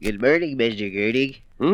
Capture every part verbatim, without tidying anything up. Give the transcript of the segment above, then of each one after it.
Good morning, Mister Gertie. Hmm?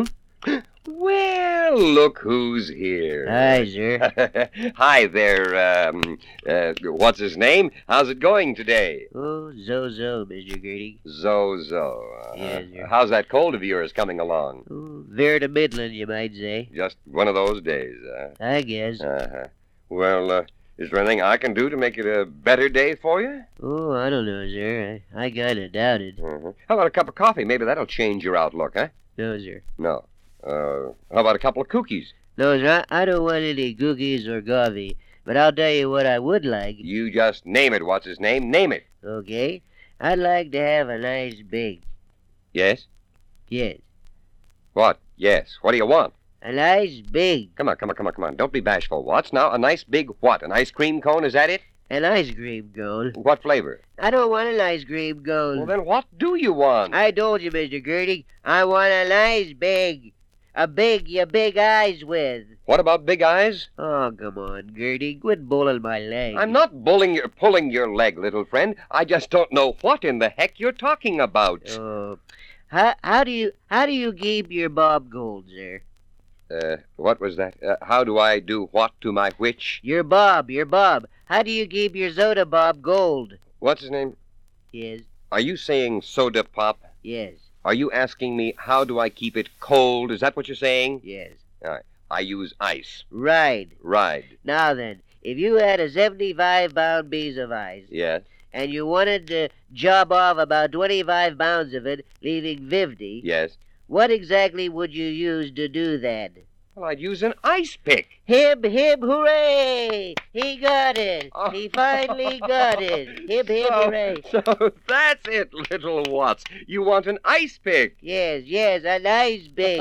Well, look who's here. Hi, sir. Hi there, um, uh, what's his name? How's it going today? Oh, zo-zo, Mister Gertie. Zo-zo. Uh, Yes, sir. How's that cold of yours coming along? Oh, very to middling, you might say. Just one of those days, huh? I guess. Uh-huh. Well, uh, is there anything I can do to make it a better day for you? Oh, I don't know, sir. I, I kind of doubt it. Uh-huh. How about a cup of coffee? Maybe that'll change your outlook, huh? No, sir. No. Uh, how about a couple of cookies? No, sir, I, I don't want any cookies or coffee. But I'll tell you what I would like. You just name it. What's his name? Name it. Okay? I'd like to have a nice big. Yes? Yes. What? Yes. What do you want? A nice big. Come on, come on, come on, come on. Don't be bashful. What's now? A nice big what? An ice cream cone? Is that it? An ice cream cone. What flavor? I don't want an ice cream cone. Well, then what do you want? I told you, Mister Gertie. I want a nice big. A big you big eyes with. What about big eyes? Oh, come on, Gertie. Quit bulling my leg. I'm not bulling your, pulling your leg, little friend. I just don't know what in the heck you're talking about. Oh. How, how do you how do you keep your Bob Gold, sir? Uh, what was that? Uh, how do I do what to my which? Your Bob, your Bob. How do you keep your soda Bob Gold? What's his name? Yes, Are you saying soda pop? yes, Are you asking me how do I keep it cold? Is that what you're saying? yes. I use ice. Right. Right. Now then, if you had a seventy-five pound piece of ice, Yes. and you wanted to job off about twenty-five pounds of it, leaving fifty, Yes. what exactly would you use to do that? Well, I'd use an ice pick. Hip, hip, hooray! He got it! He finally got it! Hip, hip, so, hooray! So that's it, little Watts. You want an ice pick. Yes, yes, a nice big.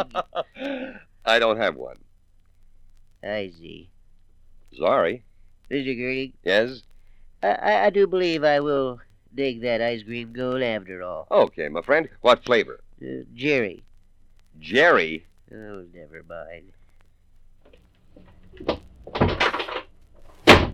I don't have one. I see. Sorry. Mister Gertie, Yes? I, I, I do believe I will dig that ice cream cone after all. Okay, my friend. What flavor? Uh, Jerry. Jerry. Oh, never mind.